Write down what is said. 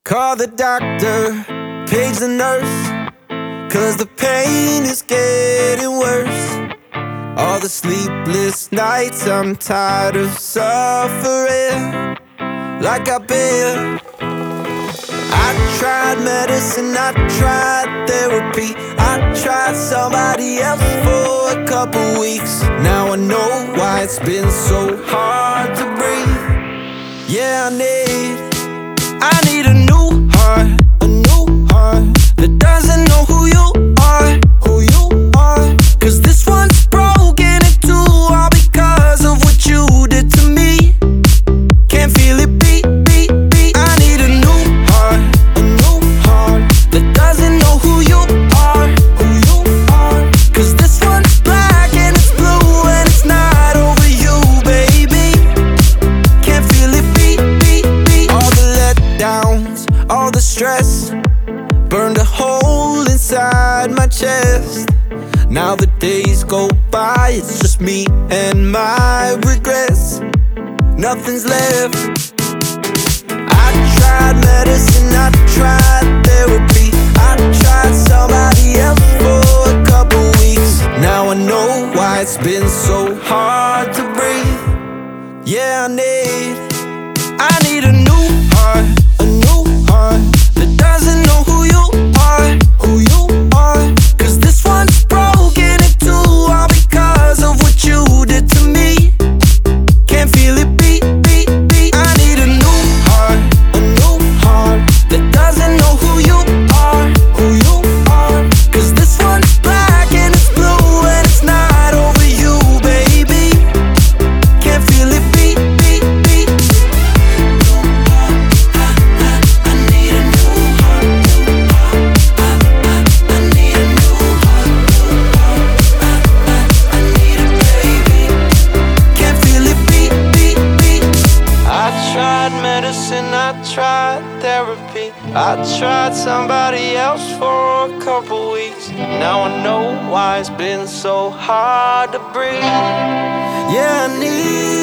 Call the doctor, page the nurse, 'cause the pain is getting worse. All the sleepless nights, I'm tired of suffering like I've been. I tried medicine, I tried therapy, I tried somebody else for a couple weeks. Now I know why it's been so hard to breathe. Yeah, I need a new heart, a new heart that doesn't know who you are, who you are. 'Cause this one's broken in two, all because of what you did to me. Can't feel it beat, beat, beat. I need a new heart that doesn't know who you are, who you are. 'Cause this one's black and it's blue and it's not over you, baby. Can't feel it beat, beat, beat. All the letdowns, all the stress burned a hole inside my chest. Now the days go by, it's just me and my regrets. Nothing's left. I tried medicine, I tried therapy, I tried somebody else for a couple weeks. Now I know why it's been so hard to breathe. Yeah, I need a new heart, a new heart that doesn't know who you are, who you are. 'Cause this one's broken in two, all because of what you did to me. Can't feel it beat, beat, beat. I need a new heart that doesn't know who you are, who you are. 'Cause this one's black and it's blue and it's not over you, baby. Can't feel it beat, beat, beat. I need a new heart. I need a new heart. I need it, baby. Can't feel it beat, beat, beat. I tried medicine, I tried therapy, I tried somebody else for a couple weeks. Now I know why it's been so hard to breathe. Yeah,